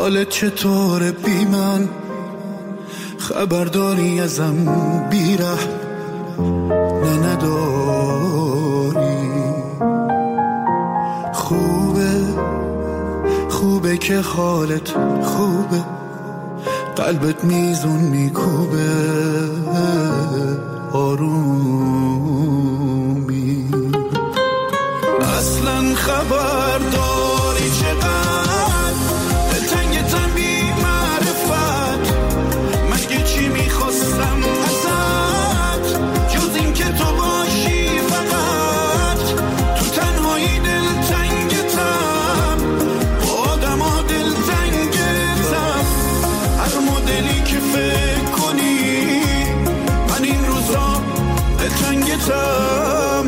حالت چطوره بی من؟ خبرداری ازم بیره نه نداری؟ خوبه که حالت خوبه، قلبت میزون میکوبه آرومی. اصلا خبر داری چقدر دلتنگتم بی معرفت؟ مگه چی میخواستم ازت جز این که تو باشی فقط؟ تو تنهایی دلتنگتم، با آدم ها دلتنگتم، هر مدلی که فکر کنی من این روزا دلتنگتم.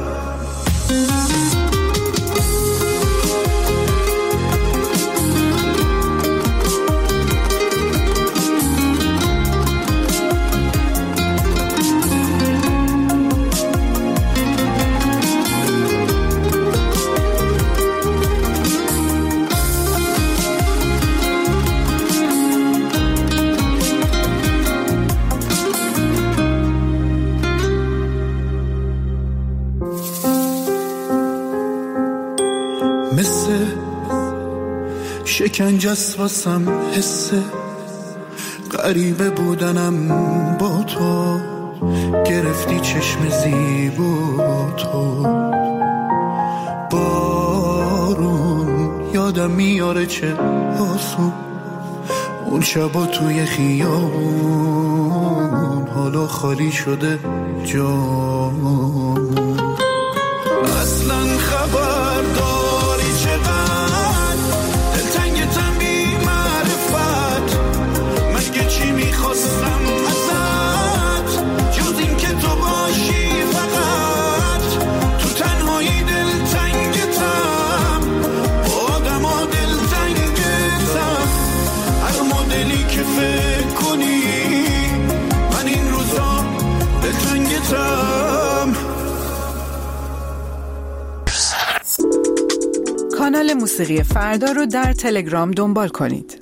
شکنجست واسم حسه غریبه بودنم با تو، گرفتی چشم زیبا تو. بارون یادم میاره چه آسون اون شبا توی خیابون، حالا خالی شده جامون. اصلا خبر داری چقدر دلتنگتم بی معرفت؟ مگه چی میخواستم ازت جز این که تو باشی فقط؟ تو تنهایی دلتنگتم، با آدم ها دلتنگتم، هر مدلی که فکر کنی من این روزا دلتنگتم. کانال موسیقی فردا رو در تلگرام دنبال کنید.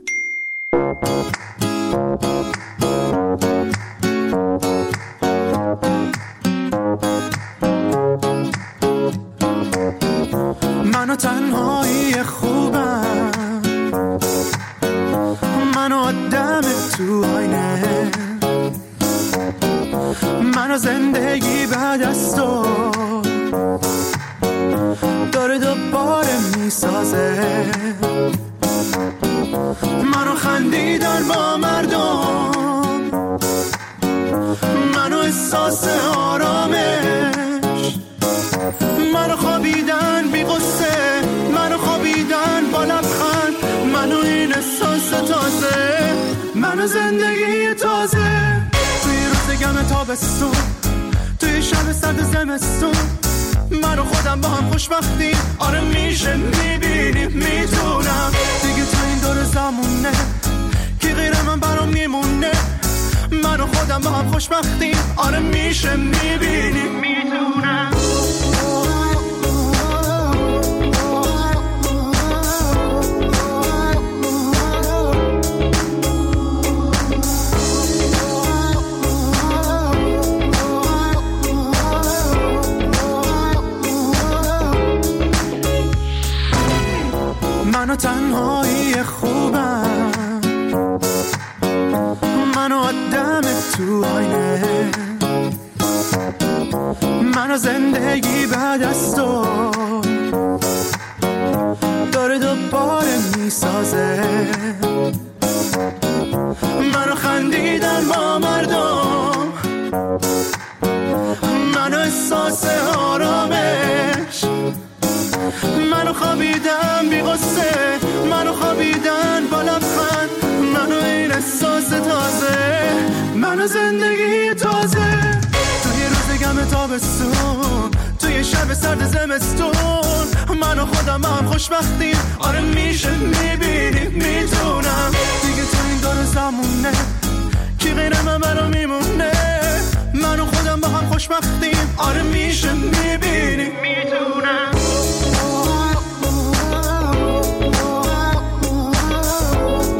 منو تنهایی خوبم، منو آدم تو آینه، منو زندگی بعد از تو داره دوباره میسازه. منو خندیدن با مردم، منو احساس آرامش، منو خوابیدن بی غصه، منو خوابیدن با لبخند، منو این احساس تازه، منو زندگی تازه. توی روز گرم تابستون، توی شب سرد زمستون، من و خودم با هم خوشبختیم. آره میشه میبینیم میتونم دیگه تو این دور زمونه که غیر من برام میمونه. من و خودم با هم خوشبختیم. آره میشه میبینیم میتونم. منو تنهایی خوبم، منو آدم تو آینه، منو زندگی بعد از تو داره دوباره میسازه. منو خندیدن با مردم، منو احساس آرامش، منو خوابیدم بی غصه، منو خوابیدن با لبخند، منو این احساس تازه، منو زندگی تازه. توی روز گرم تابستون، توی شب سرد زمستون، منو خودم هم خوشبختیم. آره میشه میبینیم میتونم دیگه تو این دور زمونه کی غیر من برام میمونه. منو خودم با هم خوشبختیم. آره میشه میبینیم میتونم.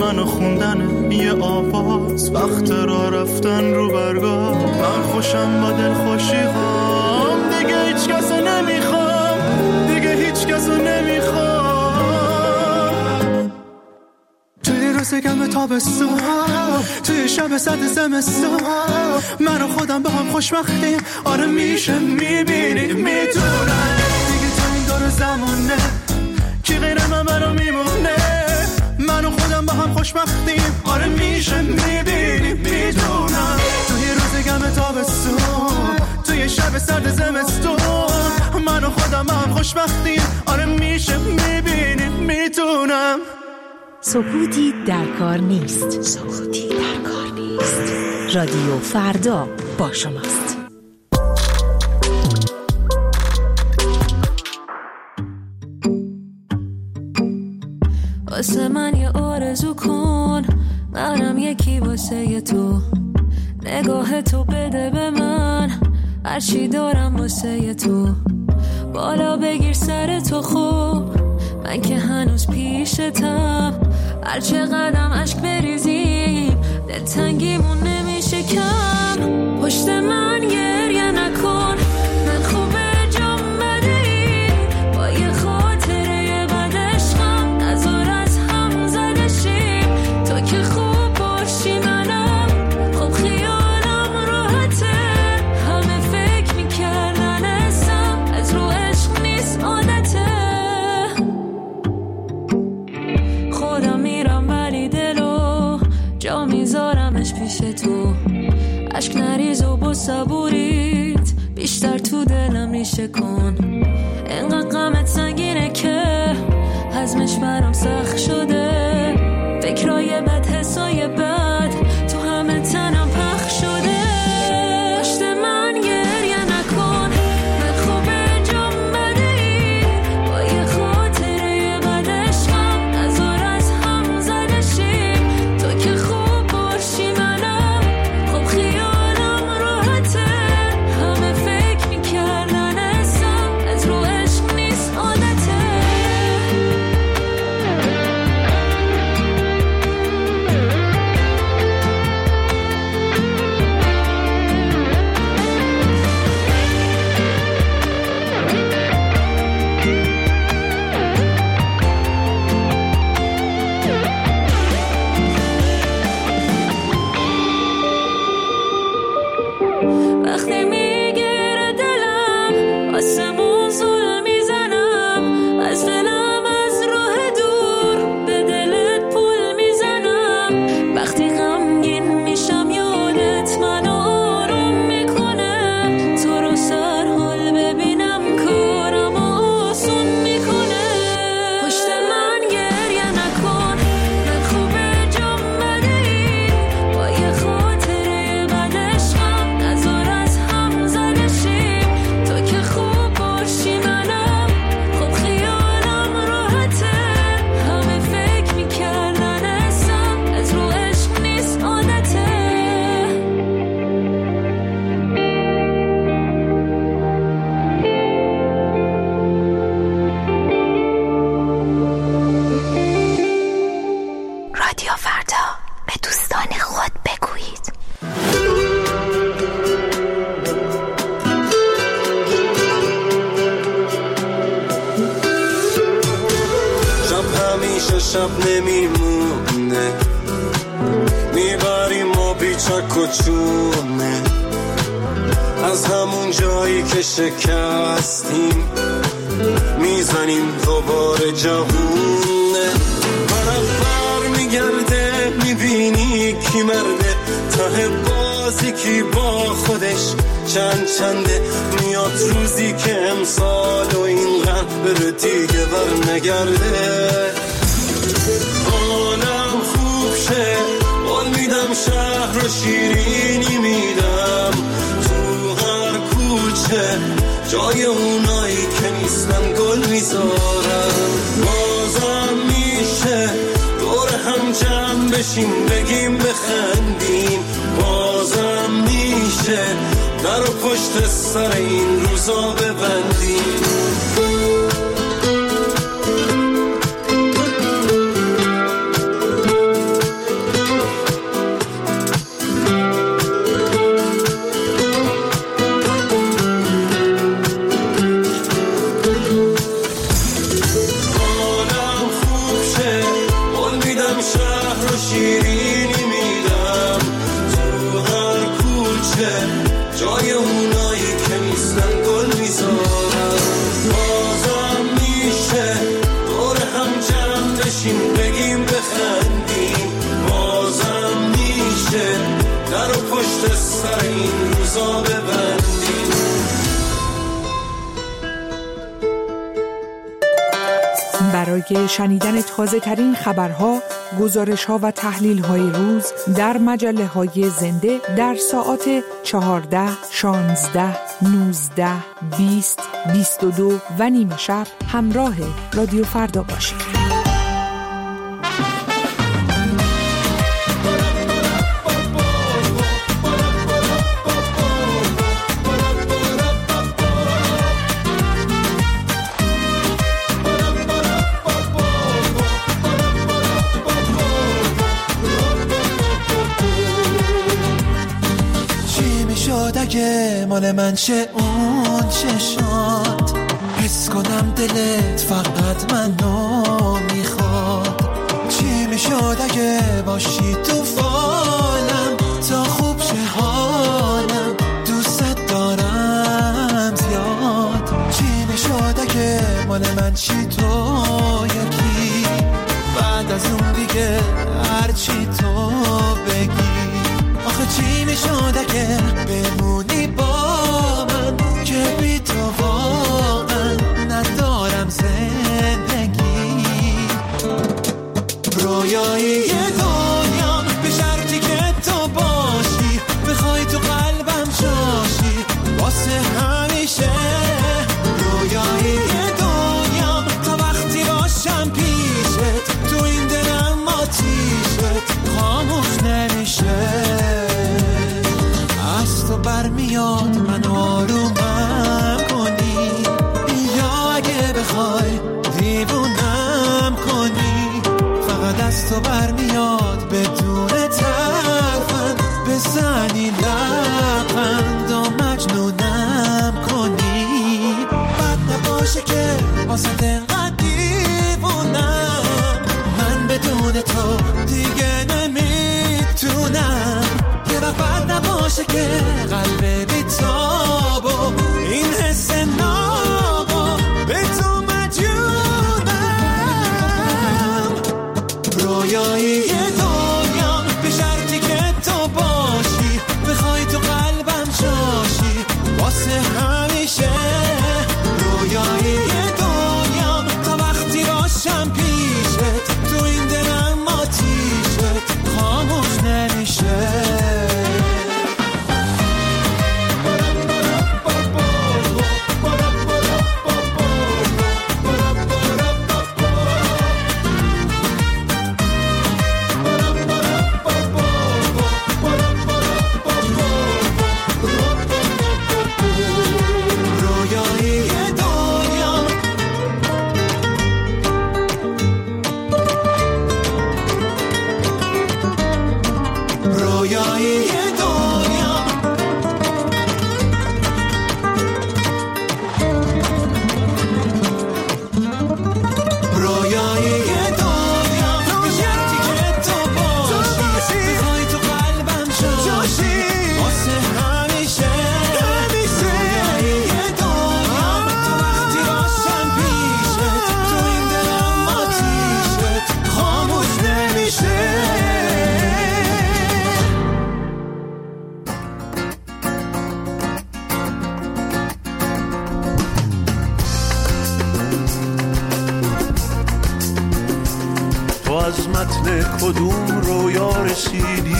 من و خوندن یه آواز، وقت را رفتن رو برگاه. من خوشم با دل خوشی هام، دیگه هیچ کسو نمیخوام، دیگه هیچ کسو نمیخوام. توی روز گرم تابستون، توی شب سرد زمستون، من و خودم با هم خوشبختیم. آره میشه میبینی میدونم دیگه تا این دور زمانه کی غیر من برام میمونه. من و خودم با هم خوشبختیم. آره میشه میبینی میدونم توی روز گرم تابستون، توی شب سرد زمستون، من و خودم با هم خوشبختیم. آره میشه میبینی میدونم. سکوتی در کار نیست. سکوتی در کار نیست. رادیو فردا با شماست. واسه من یه آرزو کن، منم یکی واسه تو. نگاه تو بده به من، هرچی دارم واسه تو. بالا بگیر سر تو خوب، من که هنوز پیشتم. هرچه قدم عشق بریزیم، دلتنگیمون نمیشه کم. پشت من گریه نکن، من خوبه جام بده ای. با یه خاطره بد عشقم نذار از هم زده شیم. تو که خوب باشی منم خوب خیالم راحته. همه فکر میکردن اسم از رو عشق نیست عادته. خودم میرم ولی دلو جا میذارمش پیش تو. عشق نریز و با صبوریت بیشتر تو دلم ریشه کن. انقدر غمت سنگینه که هضمش برام سخت شده. فکرای بد حسای بد تو همه تنم پخش شده. پشت من گریه نکن، من خوبه جام بده ای. با یه خاطره بد عشقم نذار از هم زده شیم. تو که خوب باشی منم خوب خیالم راحته. همه فکر میکردن اسم از رو عشق نیست عادته. وقتی میگیره دلم آسمون زل میزنم. از دلم از راه دور به دلت پول میزنم. وقتی غمگین میشم یادت منو آروم میکنه. تو رو سر حال ببینم کارم آسون میکنه. پشت من گریه نکن، من خوبه جام بده ای. با یه خاطره بد عشقم نذار از هم زده شیم. تو که خوب باشی منم خوب خیالم راحته. همه فکر میکردن اسم از رو عشق نیست عادته. رادیو فردا، به دوستان خود بگویید. شب همیشه شب نمیمونه، میبریم ما بیچک و چونه. از همون جایی که شکستیم میزنیم دوباره جوونه. برق میگرده میبینی کی مرده، ته بازی کی با خودش چنده. میاد روزی که امسال و این غم بره دیگه بر نگرده. حالم خوب شه بال میدم، شهر رو شیرینی میدم. تو هر کوچه جای اونایی که نیستن گل میذارم. بازم میشه دور هم جمع بشیم بگیم بخندیم. بازم میشه در و پشت سر این روزا ببندیم. میشه جای اونایی که نیستن گل میذارن. بازم میشه دور هم جمع بشیم بگیم بخندیم. بازم میشه در و پشت سر این روزا ببندیم. برای شنیدن تازه ترین خبرها، گزارش‌ها و تحلیل‌های روز در مجله‌های زنده در ساعات 14، 16، 19، 20، 22 و نیمه شب همراه رادیو فردا باشید. اگه مال من چه اون چشات، حس کنم دلت فقط منو میخواد. چی میشد اگه باشی تو فالم تا خوب شه حالم، دوست دارم زیاد. چی میشد اگه مال من چی تو یکی، بعد از اون دیگه هرچی تو بگی. آخه چی میشد اگه بمونی با من که بی تو واقعا ندارم زندگی. رویایی دنیا به شرطی که تو باشی، بخوای تو قلبم جاشی واسه همیشه. رویایی دنیا تا وقتی باشم پیشت، تو این دلم آتیشت خاموش نمیشه. از تو برمیاد منو آرومم کنی، یا اگه بخوای دیوونم کنی. فقط از تو برمیاد بدون ترفند بزنی لبخند و مجنونم کنی. بد نباشه که واسه دلقدر دیوونم، من بدون تو دیگه نمیتونم. یه وقت بد نباشه که قلب بیتاب و این حس نابا به تو مجنونم. رویایی دنیا به شرطی که تو باشی، بخوای تو قلبم جاشی واسه همیشه. رویایی دنیا تا وقتی باشم پیشت، تو این دلم آتیشت خاموش نمیشه. از متن کدوم رویا رسیدی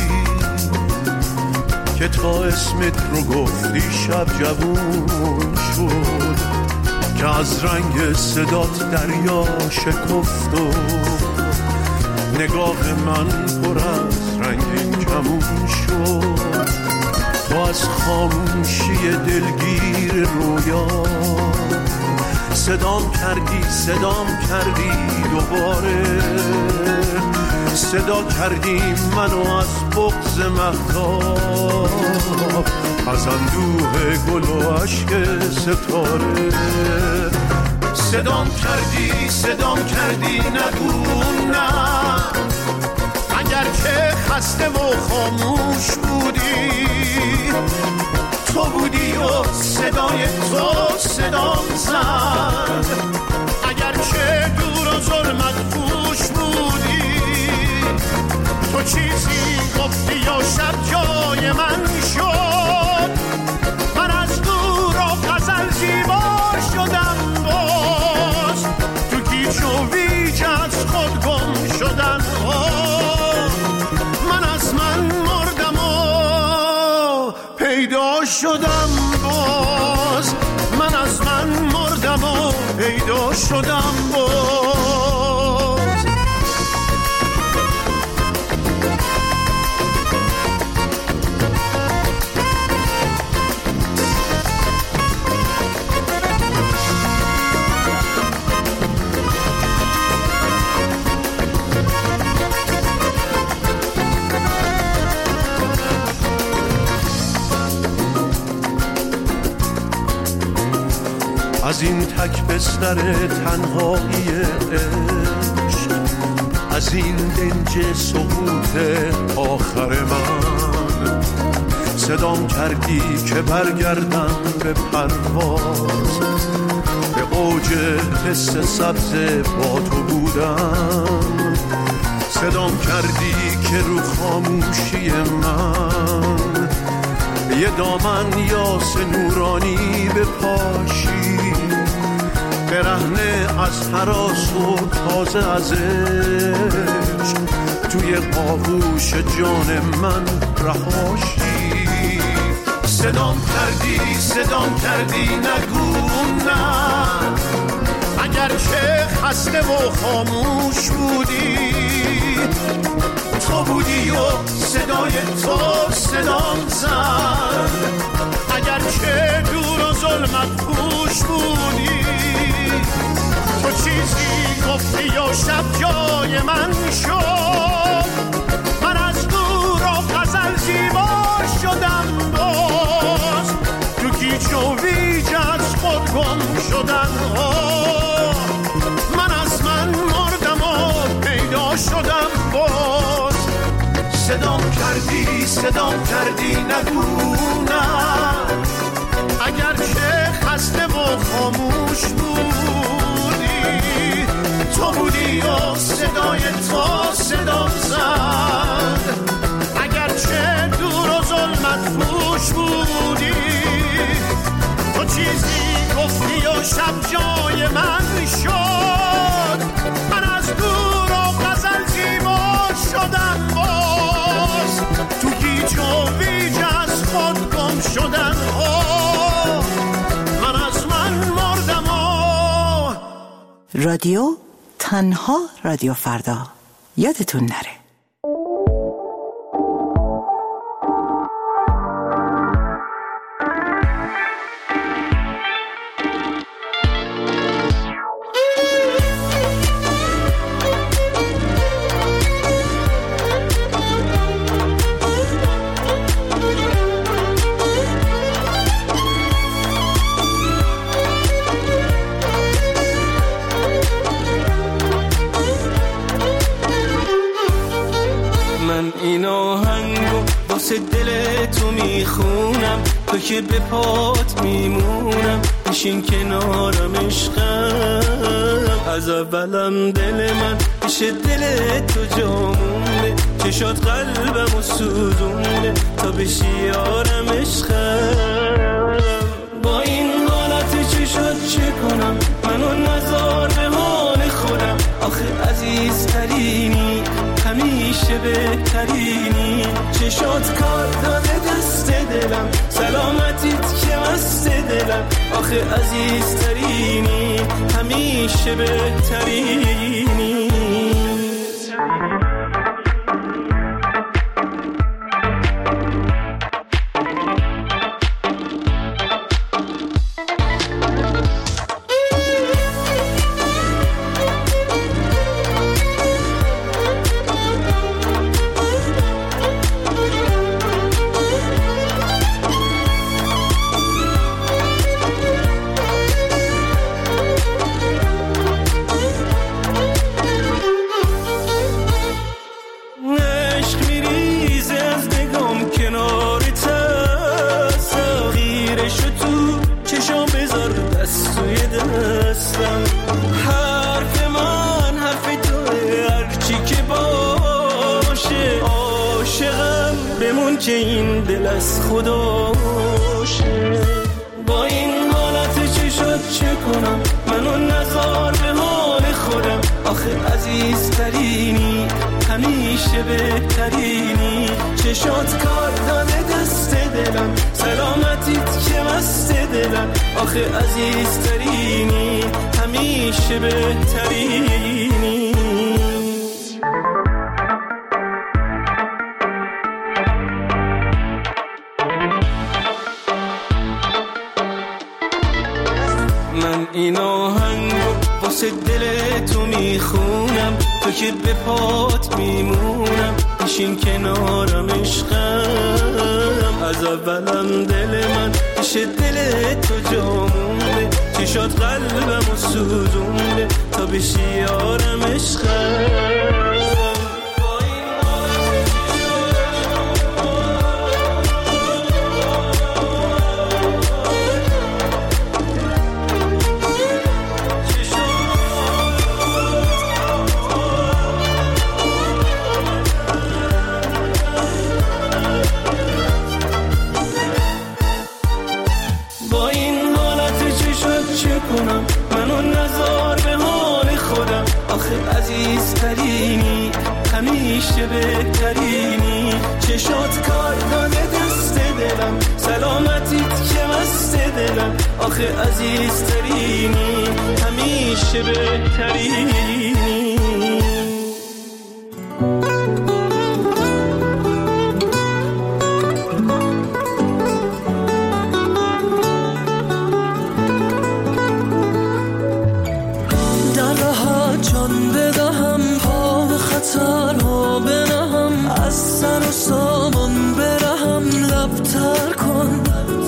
که تا اسمت رو گفتی شب جوون شد، که از رنگ صدات دریا شکفت و نگاه من پر از رنگ کمون شد. تو از خاموشی دلگیر رویا صدام کردی دوباره. صدا کردی منو از بغض مهتاب، از اندوه گل و عشق ستاره. صدام کردی نگو نه، اگر که خسته و خاموش بودی. صدای تو صدام زد. اگر که دور و ظلمت پوش بودی، تو چیزی گفتی یا شب جای من شد. من از دور و غزل زیبا شدم، باز تو گیج و ویج از خود گم شدم. من از من مردم و پیدا شدم، باز من از من مردم و پیدا شدم باز. از این تک بستر تنهایی عشق، از این دنج سقوط آخر من، صدام کردی که برگردم به پرواز، به اوج حس سبز با تو بودم. صدام کردی که رو خاموشی من یه دامن یاس نورانی بپاشی، برهنه از هراس و تازه از عشق توی آغوش جان من رهاشی. صدام کردی نگو نه، اگر که خسته و خاموش بودی، تو بودی و صدای تو صدام زد. اگر که دور و ظلمت پوش بودی، تو چیزی گفتی یا شب جای من شد. من از دور و غزل زیبا شدم، باز تو گیج و ویج از خود گم شدم. من از من مردم و پیدا شدم باز. صدام کردی نگو نه، اگر که خسته و خاموش بودی، تو بودی و صدای تو صدام زد. اگر که دور و ظلمت پوش بودی، تو چیزی گفتی و شب جای من شد. من از دور و غزل زیبا شدم باز، تو گیج و ویج از خود گم شدن. من از من مردم و رادیو تنها رادیو فردا، یادتون نره. دل تو میخونم، تو که به پات میمونم، بشین کنارم عشقم. از اولم دل من پیش دل تو جامونه، چشات قلبم و سوزونه تا بشی یارم عشقم. با این حالت چشات چه کنم، منو نذار به حال خودم. آخه عزیزترینی، همیشه بهترینی، چشات کار داده دست دلم، سلامتیت که مست دلم. آخه عزیزترینی، همیشه بهترینی. از خداشه. با این حالت چی شد چه کنم، منو نذار به حال خودم. آخه عزیزترینی، همیشه بهترینی. چشات کار داده دست دلم، سلامتیت که مست دلم. آخه عزیزترینی، همیشه بهترینی. من این آهنگو واسه دل تو میخونم، تو که به پات میمونم. بشین کنارم عشقم، از اولم دل من پیش دل تو جامونه. چشات قلبمو سوزونده تا بشی یارم عشقم. منو نذار به حال خودم. آخه عزیزترینی، همیشه بهترینی. چشات کار داده دست دلم، سلامتیت که مست دلم. آخه عزیزترینی، همیشه بهترینی. خطرها بنهم، از سر و سامان برهم. لبتر کن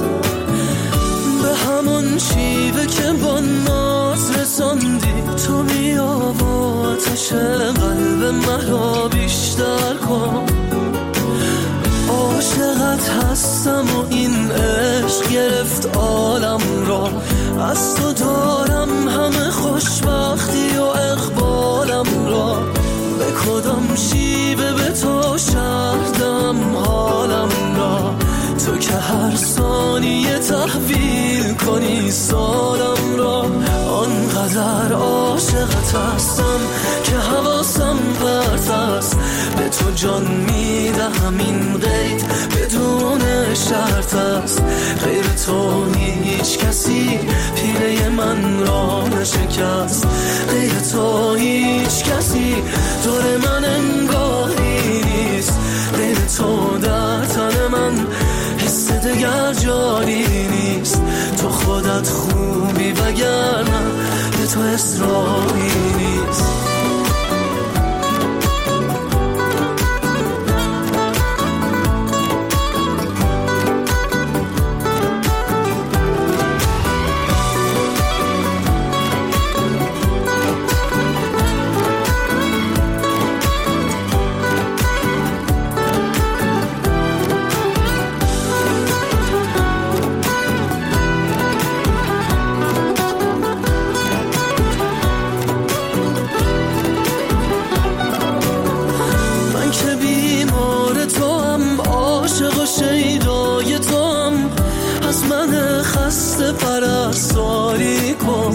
به همون شیوه که با ناز رساندی. تو بیا با آتش قلب مرا بیشتر کن. عاشقت هستم و این عشق گرفت عالم را. از تو دارم همه خوشبختی و اقبالم را. به کدام شیوه به تو شهردم حالم را. تو که هر ثانیه تحویل کنی سالم را. آنقدر عاشقت هستم که حواسم پرت است. به تو جان میدهم این قید بدون شرط است. غیر تو هیچ کسی پیله من را نشکست. غیر تو هیچ کسی دور من انگاری نیست. غیر تو در تن من حس دگر جاری نیست. تو خودت خوبی وگرنه به تو اصراری نیست. پرستاری کن.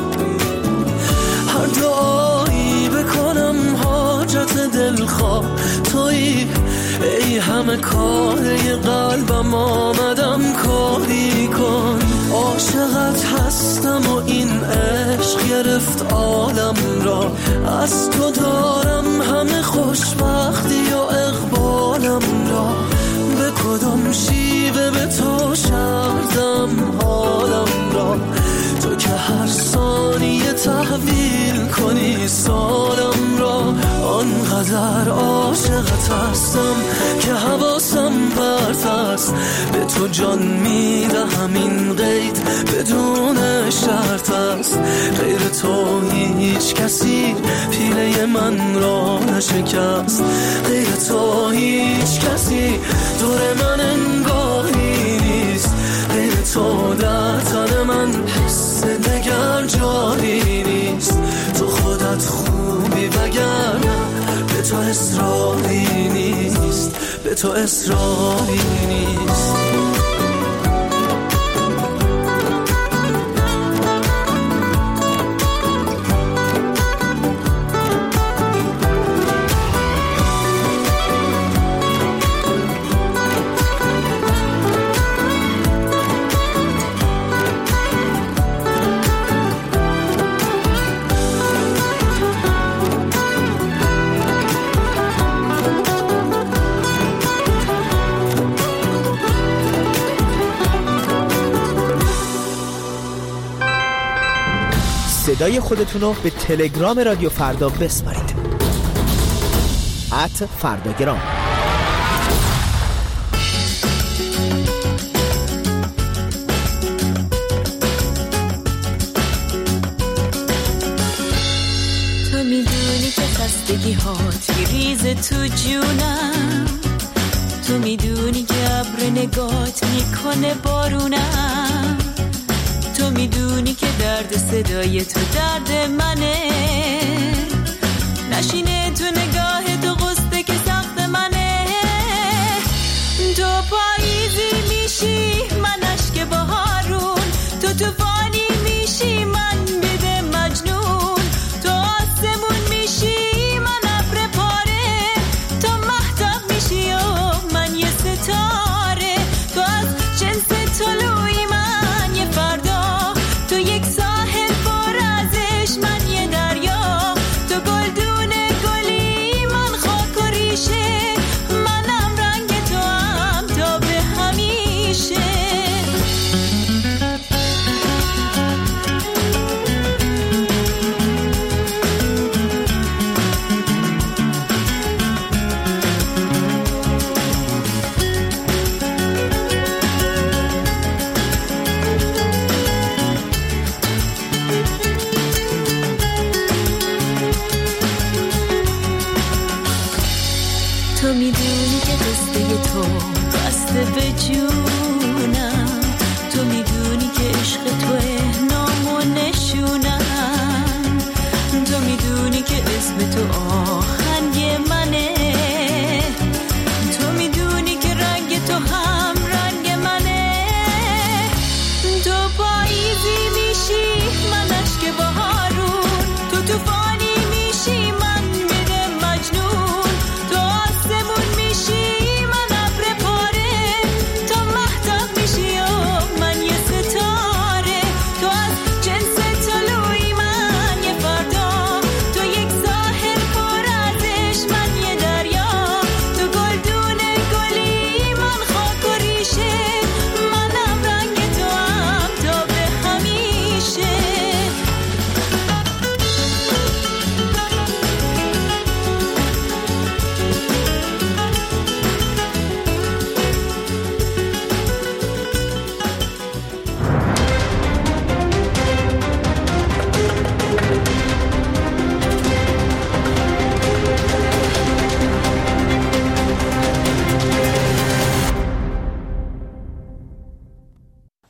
هر دعایی بکنم حاجت دلخواه تویی. ای همه کاره قلبم آمدم کاری کن. عاشقت هستم و این عشق گرفت عالم را. از تو دارم همه خوشبختی و اقبالم را. به کدام شیوه به تو شهردم حالم را. تو که هر ثانیه تحویل کنی سالم را. آنقدر عاشقت هستم که حواسم پرت است. به تو جان میدهم این قید بدون شرط است. غیر تو هیچ کسی پیله من را نشکست. غیر تو هیچ کسی دور من انگاری نیست. غیر تو در تن من حس دگر جاری نیست. تو خودت خوبی وگرنه به تو اصراری نیست. به تو اصراری نیست. صدای خودتونو به تلگرام رادیو فردا بسپارید. @فرداگرام. تو میدونی که خستگی هات ریز تو جونم، تو میدونی که ابر نگات میکنه بارونم، تو میدونی که درد صدای تو درد منه، نشینه تو نگاه